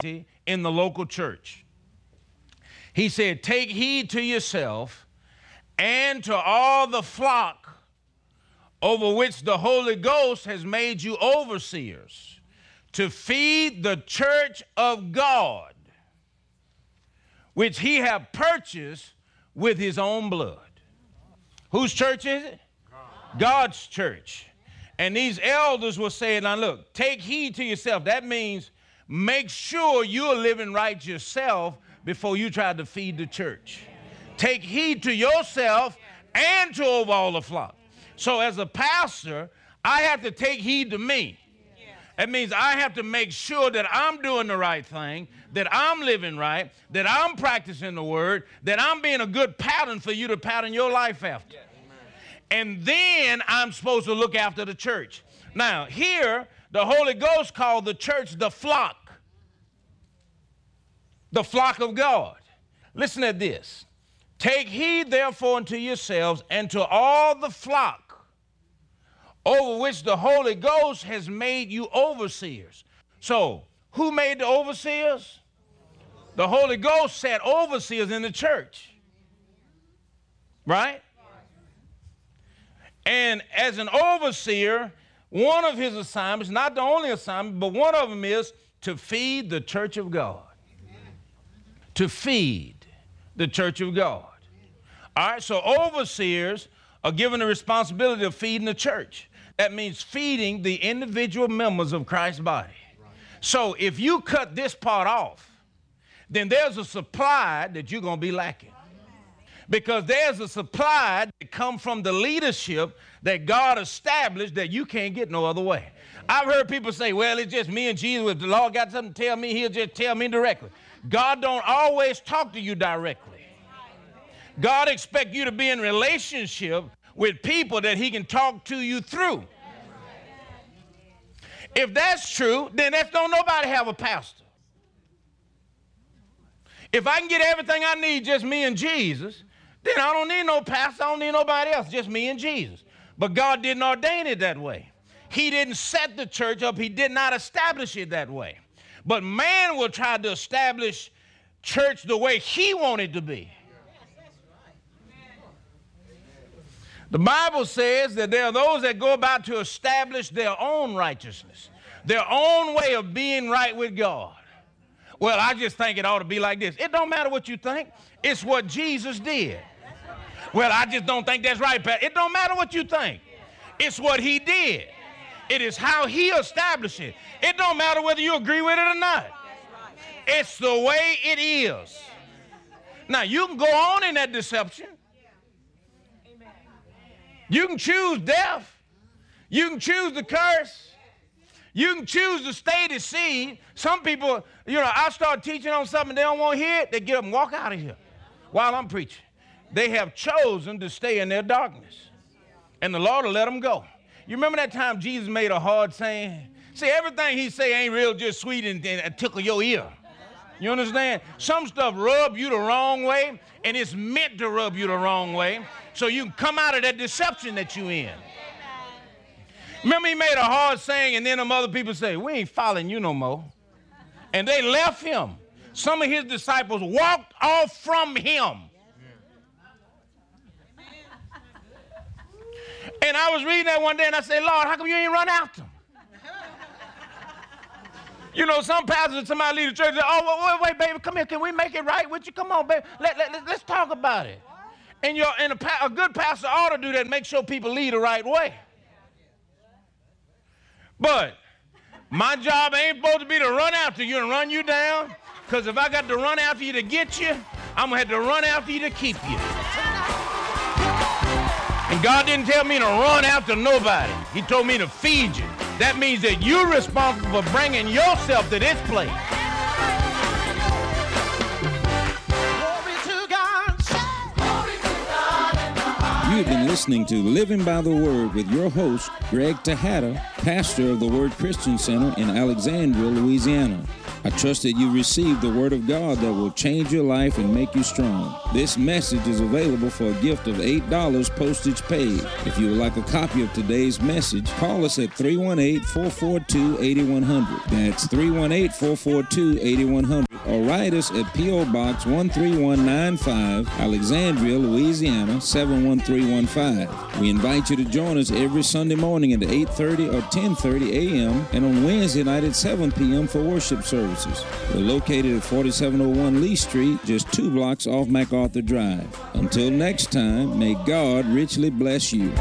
in the local church. He said, take heed to yourself and to all the flock over which the Holy Ghost has made you overseers, to feed the church of God, which he hath purchased with his own blood. Whose church is it? God's church. And these elders were saying, now look, take heed to yourself. That means make sure you're living right yourself before you try to feed the church. Take heed to yourself and to over all the flock. So as a pastor, I have to take heed to me. That means I have to make sure that I'm doing the right thing, that I'm living right, that I'm practicing the word, that I'm being a good pattern for you to pattern your life after. And then I'm supposed to look after the church. Now, here, the Holy Ghost called the church the flock of God. Listen at this. Take heed, therefore, unto yourselves and to all the flock over which the Holy Ghost has made you overseers. So, who made the overseers? The Holy Ghost set overseers in the church. Right? And as an overseer, one of his assignments, not the only assignment, but one of them is to feed the church of God. To feed the church of God. All right, so overseers are given the responsibility of feeding the church. That means feeding the individual members of Christ's body. So if you cut this part off, then there's a supply that you're going to be lacking. Because there's a supply that comes from the leadership that God established that you can't get no other way. I've heard people say, well, it's just me and Jesus. If the Lord got something to tell me, he'll just tell me directly. God don't always talk to you directly. God expects you to be in relationship with people that he can talk to you through. If that's true, then don't nobody have a pastor. If I can get everything I need, just me and Jesus, then I don't need no pastor, I don't need nobody else, just me and Jesus. But God didn't ordain it that way. He didn't set the church up. He did not establish it that way. But man will try to establish church the way he wanted to be. The Bible says that there are those that go about to establish their own righteousness, their own way of being right with God. Well, I just think it ought to be like this. It don't matter what you think. It's what Jesus did. Well, I just don't think that's right, Pat. It don't matter what you think. It's what he did. It is how he established it. It don't matter whether you agree with it or not. It's the way it is. Now, you can go on in that deception. You can choose death. You can choose the curse. You can choose to stay deceived. Some people, I start teaching on something they don't want to hear it, they get up and walk out of here while I'm preaching. They have chosen to stay in their darkness. And the Lord will let them go. You remember that time Jesus made a hard saying? See, everything he say ain't real just sweet and tickle your ear. You understand? Some stuff rub you the wrong way, and it's meant to rub you the wrong way, so you can come out of that deception that you in. Remember he made a hard saying, and then them other people say, we ain't following you no more. And they left him. Some of his disciples walked off from him. And I was reading that one day, and I said, Lord, how come you ain't run after him? Some pastors, somebody leave the church, say, oh, wait, baby, come here. Can we make it right with you? Come on, baby. Let's talk about it. And a good pastor ought to do that and make sure people lead the right way. But my job ain't supposed to be to run after you and run you down, because if I got to run after you to get you, I'm going to have to run after you to keep you. And God didn't tell me to run after nobody. He told me to feed you. That means that you're responsible for bringing yourself to this place. You've been listening to Living by the Word with your host, Greg Tejada, pastor of the Word Christian Center in Alexandria, Louisiana. I trust that you received the Word of God that will change your life and make you strong. This message is available for a gift of $8 postage paid. If you would like a copy of today's message, call us at 318-442-8100. That's 318-442-8100. Or write us at P.O. Box 13195, Alexandria, Louisiana 71315. We invite you to join us every Sunday morning at 8:30 or 10:30 a.m. and on Wednesday night at 7 p.m. for worship services. We're located at 4701 Lee Street, just 2 blocks off MacArthur Drive. Until next time, may God richly bless you.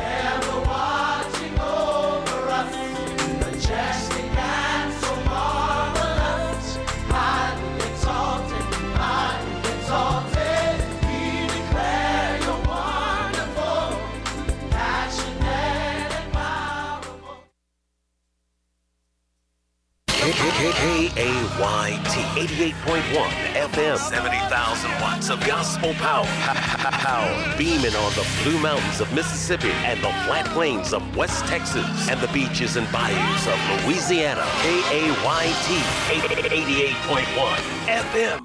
KAYT 88.1 FM, 70,000 watts of gospel power. Beaming on the Blue Mountains of Mississippi and the flat plains of West Texas and the beaches and bayous of Louisiana. KAYT 88.1 FM.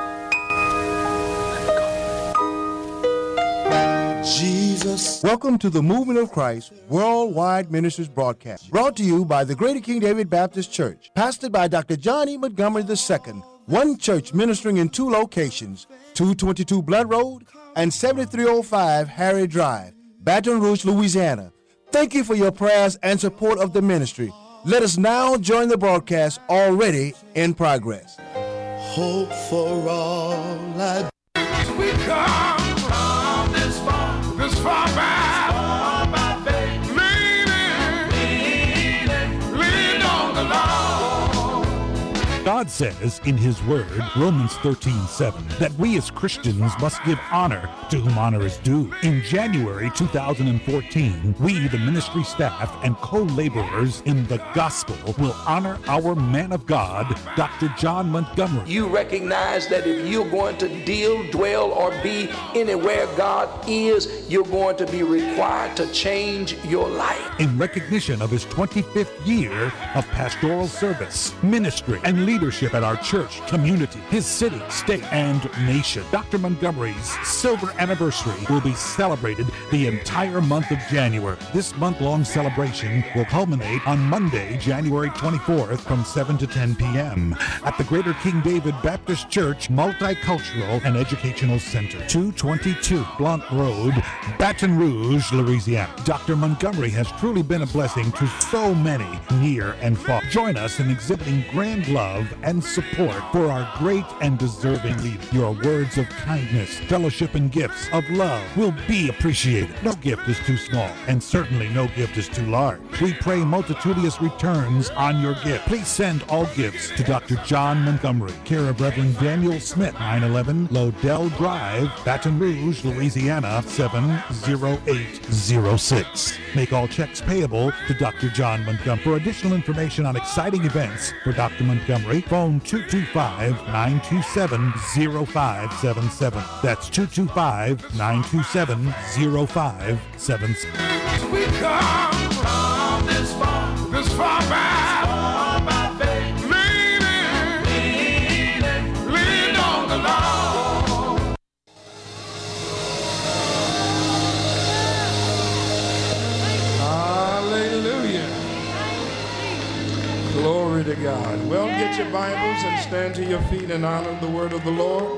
Jesus. Welcome to the Movement of Christ Worldwide Ministries broadcast, brought to you by the Greater King David Baptist Church, pastored by Dr. John E. Montgomery II, one church ministering in 2 locations, 222 Blood Road and 7305 Harry Drive, Baton Rouge, Louisiana. Thank you for your prayers and support of the ministry. Let us now join the broadcast already in progress. Hope for all I we come from this far by faith, leaning on the Lord. God says in his word, Romans 13:7, that we as Christians must give honor to whom honor is due. In January 2014, we, the ministry staff and co-laborers in the gospel, will honor our man of God, Dr. John Montgomery. You recognize that if you're going to deal, dwell, or be anywhere God is, you're going to be required to change your life. In recognition of his 25th year of pastoral service, ministry, and leadership at our church, community, his city, state, and nation, Dr. Montgomery's silver anniversary will be celebrated the entire month of January. This month-long celebration will culminate on Monday, January 24th from 7 to 10 p.m. at the Greater King David Baptist Church Multicultural and Educational Center, 222 Blount Road, Baton Rouge, Louisiana. Dr. Montgomery has truly been a blessing to so many near and far. Join us in exhibiting grand love and support for our great and deserving leader. Your words of kindness, fellowship, and gifts of love will be appreciated. No gift is too small, and certainly no gift is too large. We pray multitudinous returns on your gift. Please send all gifts to Dr. John Montgomery, care of Reverend Daniel Smith, 911 Lodell Drive, Baton Rouge, Louisiana, 70806. Make all checks payable to Dr. John Montgomery. For additional information on exciting events for Dr. Montgomery, phone 225-927-0577. That's 225-927-0577. We come from this far by faith, leaning on the Lord. Hallelujah. Glory to God. Well, get your Bibles and stand to your feet and honor the word of the Lord.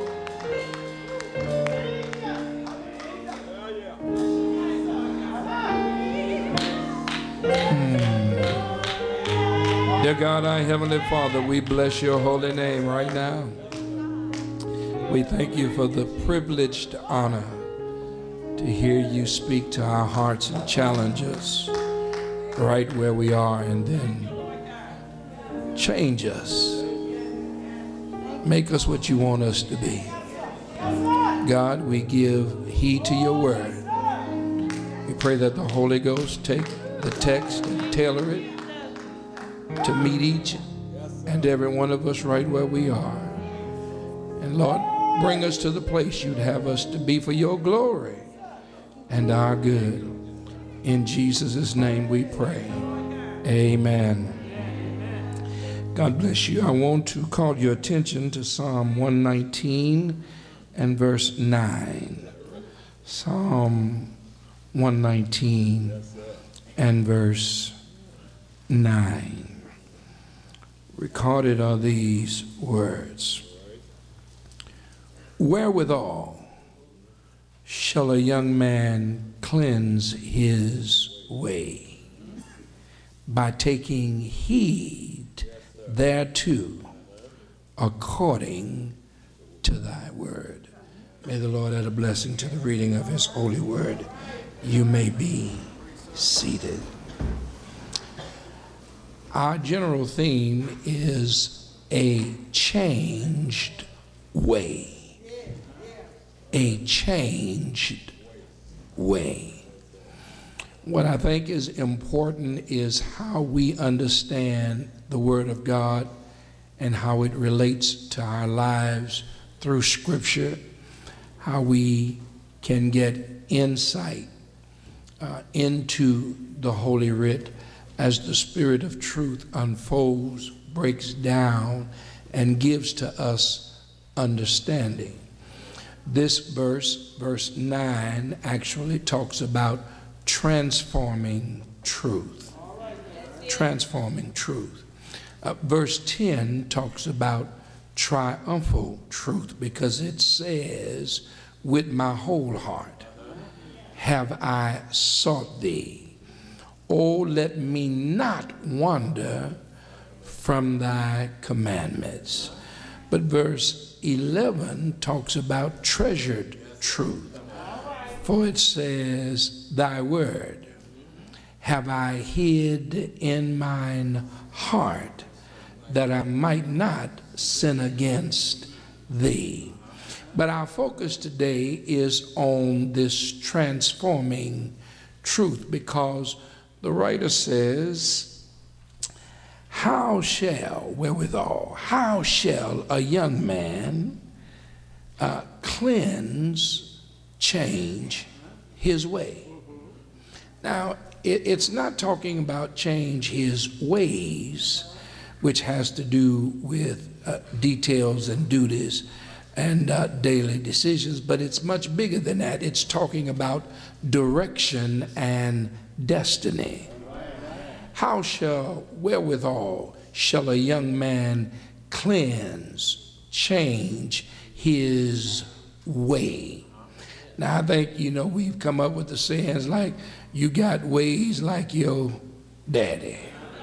Dear God, our Heavenly Father, we bless your holy name right now. We thank you for the privileged honor to hear you speak to our hearts and challenge us right where we are, and then change us. Make us what you want us to be. God, we give heed to your word. We pray that the Holy Ghost take the text and tailor it to meet each and every one of us right where we are. And Lord, bring us to the place you'd have us to be for your glory and our good. In Jesus' name we pray. Amen God bless you. I want to call your attention to Psalm 119 and verse 9. Psalm 119 and verse 9. Recorded are these words. Wherewithal shall a young man cleanse his way? By taking heed thereto, according to thy word. May the Lord add a blessing to the reading of his holy word. You may be seated. Our general theme is a changed way. A changed way. What I think is important is how we understand the Word of God and how it relates to our lives through Scripture, how we can get insight into the Holy Writ as the Spirit of truth unfolds, breaks down, and gives to us understanding. This verse, verse 9, actually talks about transforming truth. Transforming truth. Verse 10 talks about triumphal truth because it says, with my whole heart have I sought thee. Oh, let me not wander from thy commandments. But verse 11 talks about treasured truth. For it says, thy word have I hid in mine heart, that I might not sin against thee. But our focus today is on this transforming truth, because the writer says, how shall a young man change his way? Now, it's not talking about change his ways, which has to do with details and duties and daily decisions, but it's much bigger than that. It's talking direction and destiny. Wherewithal shall a young man change his way? Now, I think, we've come up with the sayings like, you got ways like your daddy.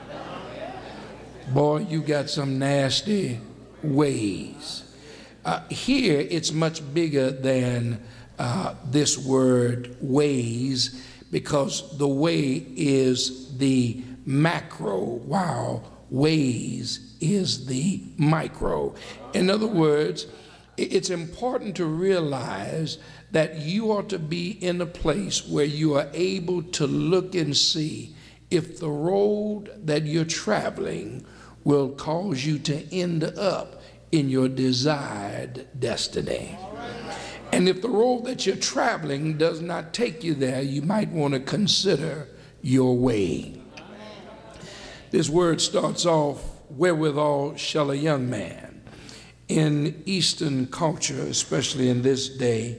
Boy, you got some nasty ways. Here, it's much bigger than this word ways, because the way is the macro, while ways is the micro. In other words, it's important to realize that you ought to be in a place where you are able to look and see if the road that you're traveling will cause you to end up in your desired destiny. And if the road that you're traveling does not take you there, you might want to consider your way. This word starts off, wherewithal shall a young man. In Eastern culture, especially in this day,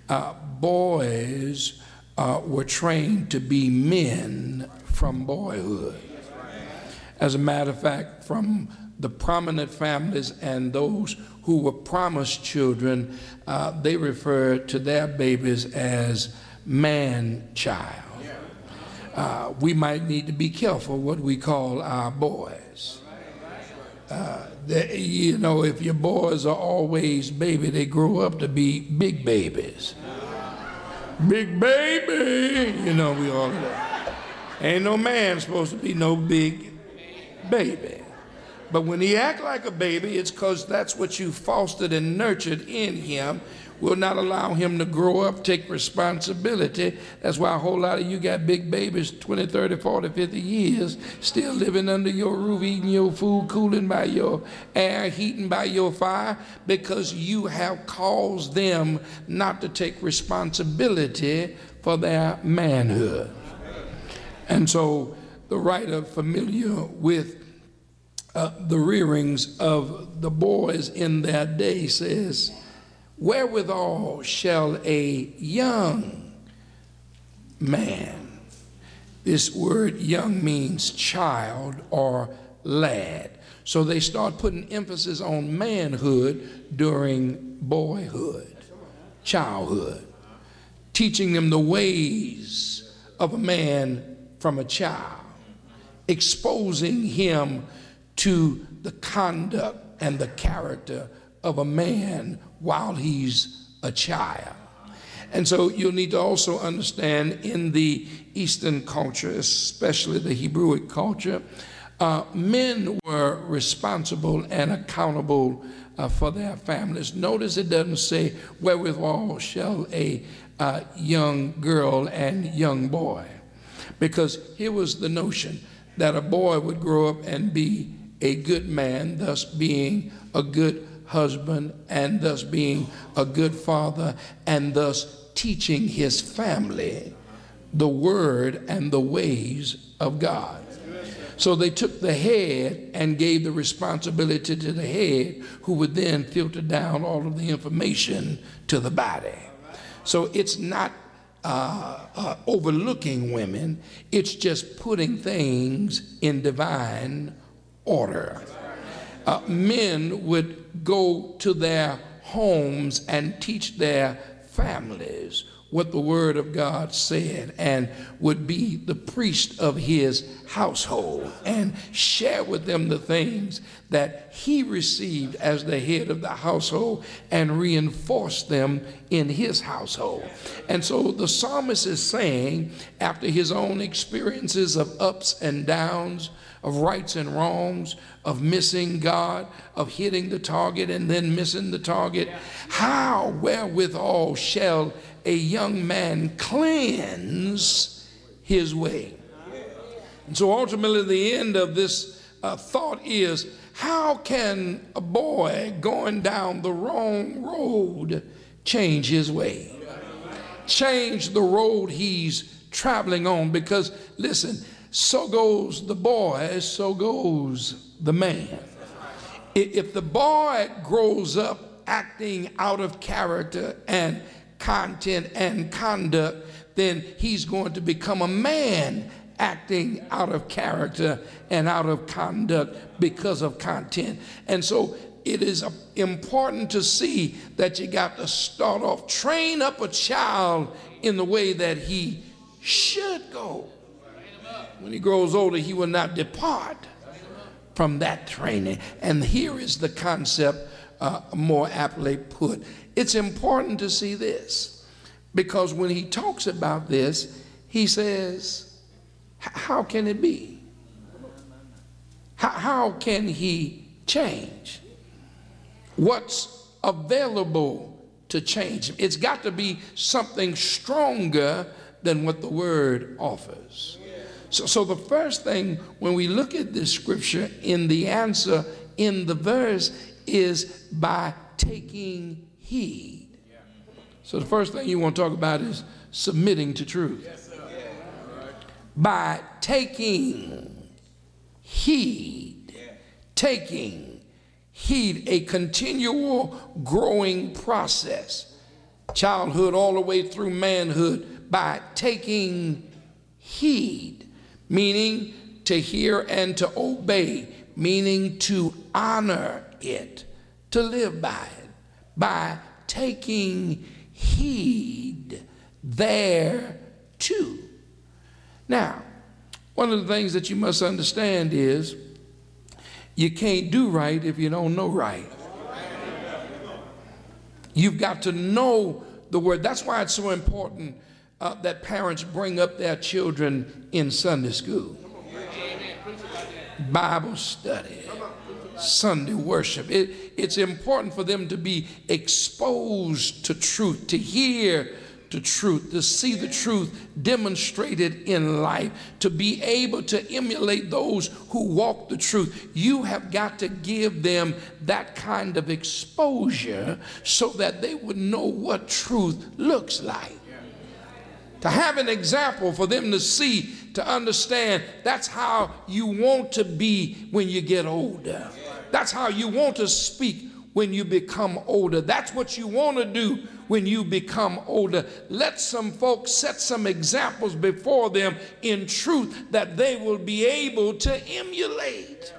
boys were trained to be men from boyhood. As a matter of fact, from the prominent families and those who were promised children, they referred to their babies as man-child. We might need to be careful what we call our boys. If your boys are always baby, they grow up to be big babies. Big baby, we all of that. Ain't no man supposed to be no big baby. But when he act like a baby, it's because that's what you fostered and nurtured in him. Will not allow him to grow up, take responsibility. That's why a whole lot of you got big babies, 20, 30, 40, 50 years, still living under your roof, eating your food, cooling by your air, heating by your fire, because you have caused them not to take responsibility for their manhood. And so the writer, familiar with the rearings of the boys in that day says, wherewithal shall a young man, this word young means child or lad. So they start putting emphasis on manhood during boyhood, childhood, teaching them the ways of a man from a child, exposing him to the conduct and the character of a man while he's a child. And so you'll need to also understand in the Eastern culture, especially the Hebrewic culture, men were responsible and accountable for their families. Notice it doesn't say wherewithal shall a young girl and young boy, because here was the notion that a boy would grow up and be a good man, thus being a good husband, and thus being a good father, and thus teaching his family the word and the ways of God. So they took the head and gave the responsibility to the head, who would then filter down all of the information to the body. So it's not overlooking women, it's just putting things in divine order. Men would go to their homes and teach their families what the word of God said, and would be the priest of his household and share with them the things that he received as the head of the household and reinforce them in his household. And so the psalmist is saying, after his own experiences of ups and downs, of rights and wrongs, of missing God, of hitting the target and then missing the target, how wherewithal shall a young man cleanse his way? And so ultimately the end of this thought is, how can a boy going down the wrong road change his way? Change the road he's traveling on, because listen, so goes the boy, so goes the man. If the boy grows up acting out of character and content and conduct, then he's going to become a man acting out of character and out of conduct because of content. And so it is important to see that you got to start off, train up a child in the way that he should go. When he grows older, he will not depart from that training. And here is the concept more aptly put. It's important to see this, because when he talks about this, he says, how can it be? How can he change? What's available to change him? It's got to be something stronger than what the word offers. So the first thing when we look at this scripture, in the answer in the verse, is by taking heed. So the first thing you want to talk about is submitting to truth. By taking heed, taking heed, a continual growing process, childhood all the way through manhood, by taking heed, meaning to hear and to obey, meaning to honor it, to live by it, by taking heed thereto. Now, one of the things that you must understand is you can't do right if you don't know right. You've got to know the word. That's why it's so important that parents bring up their children in Sunday school, Bible study, Sunday worship. It's important for them to be exposed to truth, to hear the truth, to see the truth demonstrated in life, to be able to emulate those who walk the truth. You have got to give them that kind of exposure so that they would know what truth looks like. To have an example for them to see, to understand that's how you want to be when you get older. That's how you want to speak when you become older. That's what you want to do when you become older. Let some folks set some examples before them in truth that they will be able to emulate.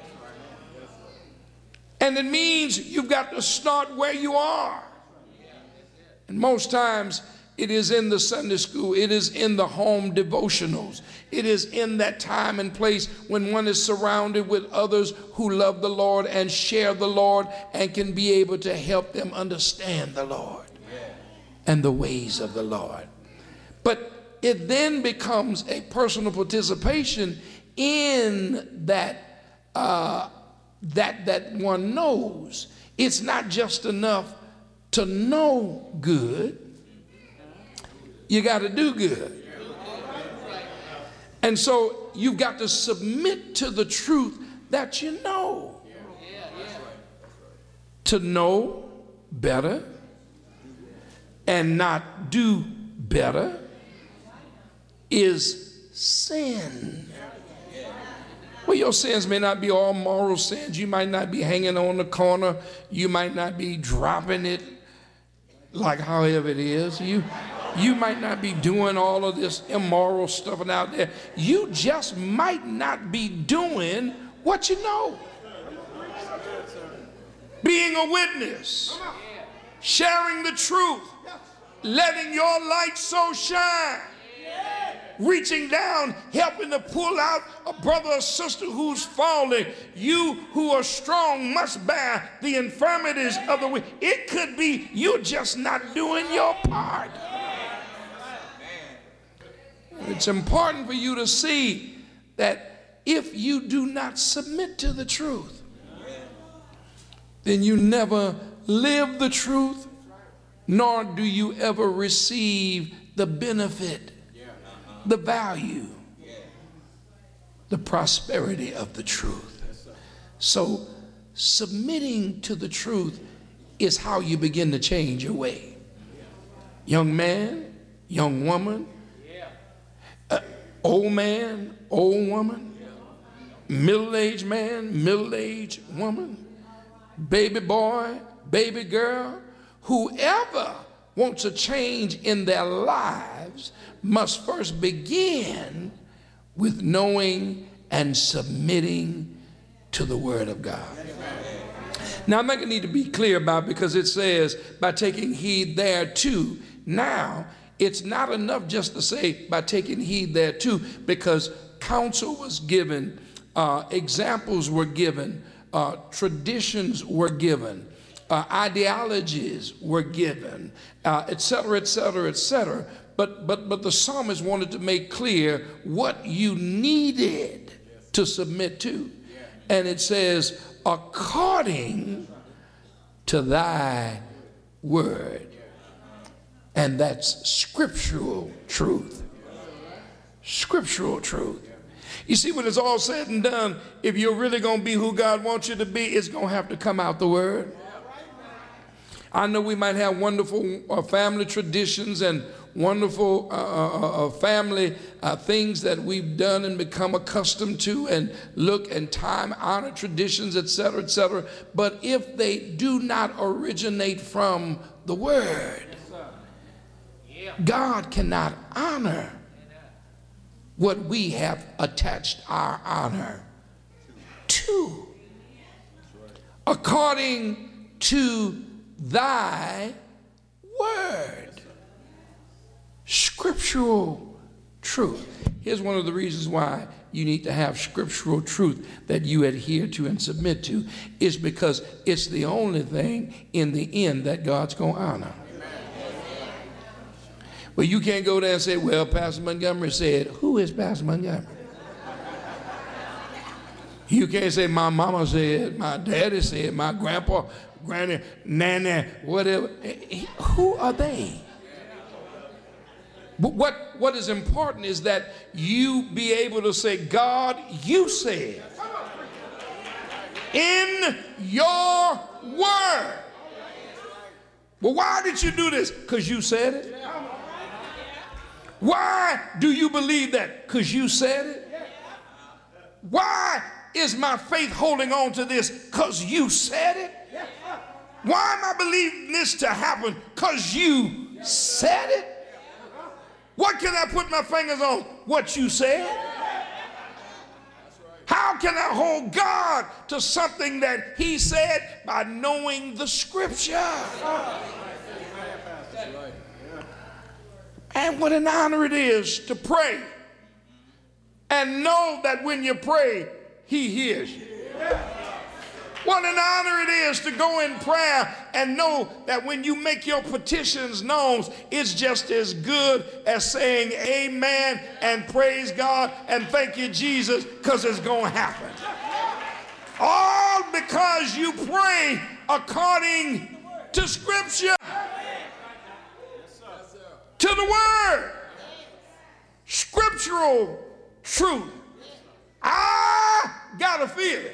And it means you've got to start where you are. And most times it is in the Sunday school, it is in the home devotionals, it is in that time and place when one is surrounded with others who love the Lord and share the Lord and can be able to help them understand the Lord and the ways of the Lord. But it then becomes a personal participation in that that one knows. It's not just enough to know good. You got to do good. And so you've got to submit to the truth that you know. To know better and not do better is sin. Well, your sins may not be all moral sins. You might not be hanging on the corner. You might not be dropping it like however it is. You might not be doing all of this immoral stuff out there. You just might not be doing what you know. Being a witness, sharing the truth, letting your light so shine, reaching down, helping to pull out a brother or sister who's falling. You who are strong must bear the infirmities of the weak. It could be you just not doing your part. It's important for you to see that if you do not submit to the truth, then you never live the truth, nor do you ever receive the benefit, the value, the prosperity of the truth. So submitting to the truth is how you begin to change your way. Young man, young woman, old man, old woman, middle-aged man, middle-aged woman, baby boy, baby girl, whoever wants a change in their lives must first begin with knowing and submitting to the Word of God. Now, I'm not going to need to be clear about it because it says, by taking heed thereto. Now, it's not enough just to say by taking heed thereto, because counsel was given, examples were given, traditions were given, ideologies were given, et cetera, et cetera, et cetera. But the psalmist wanted to make clear what you needed to submit to. And it says, according to thy word. And that's scriptural truth. Scriptural truth. You see, when it's all said and done, if you're really going to be who God wants you to be, it's going to have to come out the word. I know we might have wonderful family traditions and wonderful family things that we've done and become accustomed to and look and time honor traditions, et cetera, et cetera. But if they do not originate from the word, God cannot honor what we have attached our honor to. According to thy word. Scriptural truth. Here's one of the reasons why you need to have scriptural truth that you adhere to and submit to, is because it's the only thing in the end that God's going to honor. Well, you can't go there and say, well, Pastor Montgomery said. Who is Pastor Montgomery? You can't say my mama said, my daddy said, my grandpa, granny, nanny, whatever. Who are they? But what is important is that you be able to say, God, you said in your word. Well, why did you do this? Because you said it. Why do you believe that? Because you said it. Why is my faith holding on to this? Because you said it. Why am I believing this to happen? Because you said it. What can I put my fingers on? What you said. How can I hold God to something that he said? By knowing the scripture. And what an honor it is to pray and know that when you pray, he hears you. What an honor it is to go in prayer and know that when you make your petitions known, it's just as good as saying amen and praise God and thank you, Jesus, because it's going to happen. All because you pray according to Scripture, to the Word, scriptural truth. I got a feeling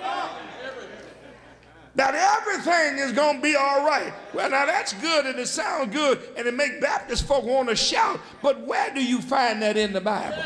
that everything is going to be all right. Well, now that's good and it sounds good and it makes Baptist folk want to shout, but where do you find that in the Bible?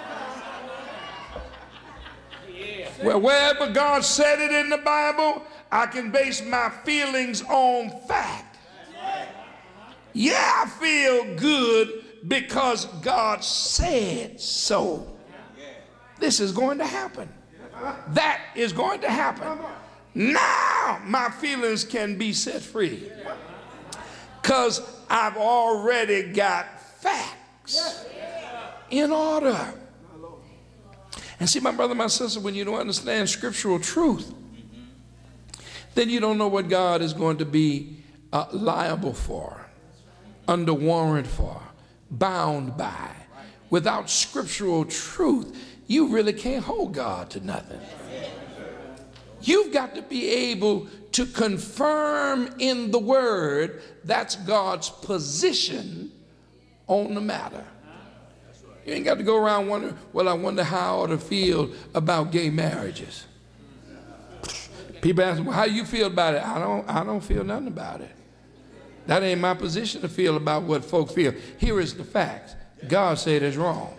Well, wherever God said it in the Bible, I can base my feelings on fact. Yeah, I feel good because God said so. This is going to happen. That is going to happen. Now my feelings can be set free because I've already got facts in order. And see, my brother, my sister, when you don't understand scriptural truth, then you don't know what God is going to be liable for, under warrant for, bound by. Without scriptural truth, you really can't hold God to nothing. You've got to be able to confirm in the word that's God's position on the matter. You ain't got to go around wondering, well, I wonder how I ought to feel about gay marriages. People ask me, well, how you feel about it? I don't feel nothing about it. That ain't my position to feel about what folk feel. Here is the fact. God said it's wrong.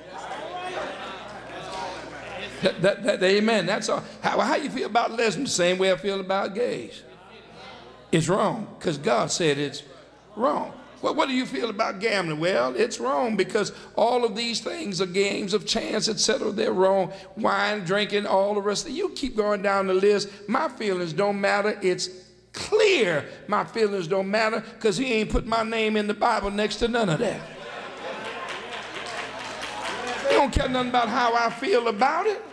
Amen. That's all. How you feel about lesbians? Same way I feel about gays. It's wrong because God said it's wrong. Well, what do you feel about gambling? Well, it's wrong because all of these things are games of chance, etc. They're wrong. Wine, drinking, all the rest of it. You keep going down the list. My feelings don't matter. It's clear my feelings don't matter because he ain't put my name in the Bible next to none of that. He don't care nothing about how I feel about it.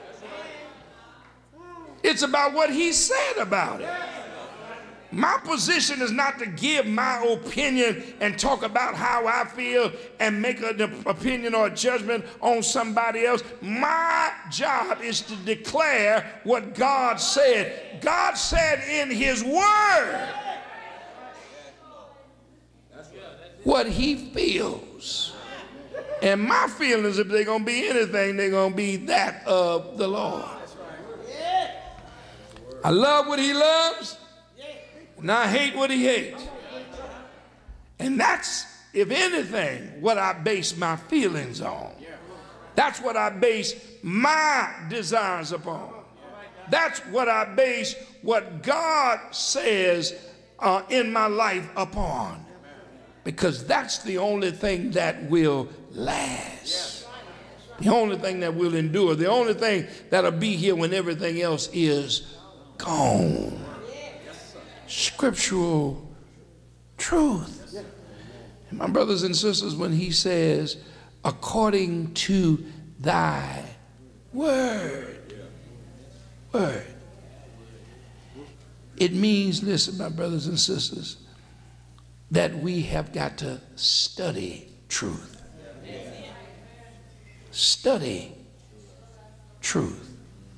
It's about what he said about it. My position is not to give my opinion and talk about how I feel and make an opinion or a judgment on somebody else. My job is to declare what God said. God said in his word what he feels. And my feelings, if they're going to be anything, they're going to be that of the Lord. I love what he loves, and I hate what he hates. And that's, if anything, what I base my feelings on. That's what I base my desires upon. That's what I base what God says in my life upon. Because that's the only thing that will last. The only thing that will endure. The only thing that'll be here when everything else is gone. Scriptural truth. And my brothers and sisters, when he says, according to thy word, it means, listen, my brothers and sisters, that we have got to study truth. Study truth.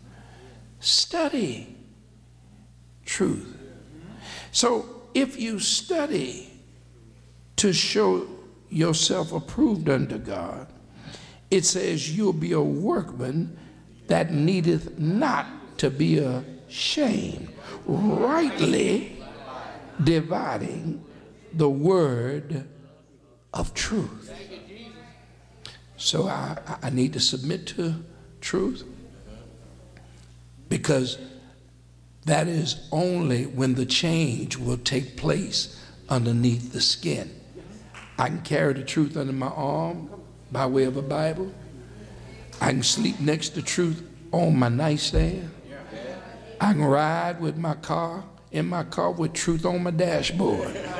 Study truth. So if you study to show yourself approved unto God, it says you'll be a workman that needeth not to be ashamed, rightly dividing the word of truth. So I need to submit to truth, because that is only when the change will take place underneath the skin. I can carry the truth under my arm by way of a Bible. I can sleep next to truth on my nightstand. I can ride with my car, in my car, with truth on my dashboard.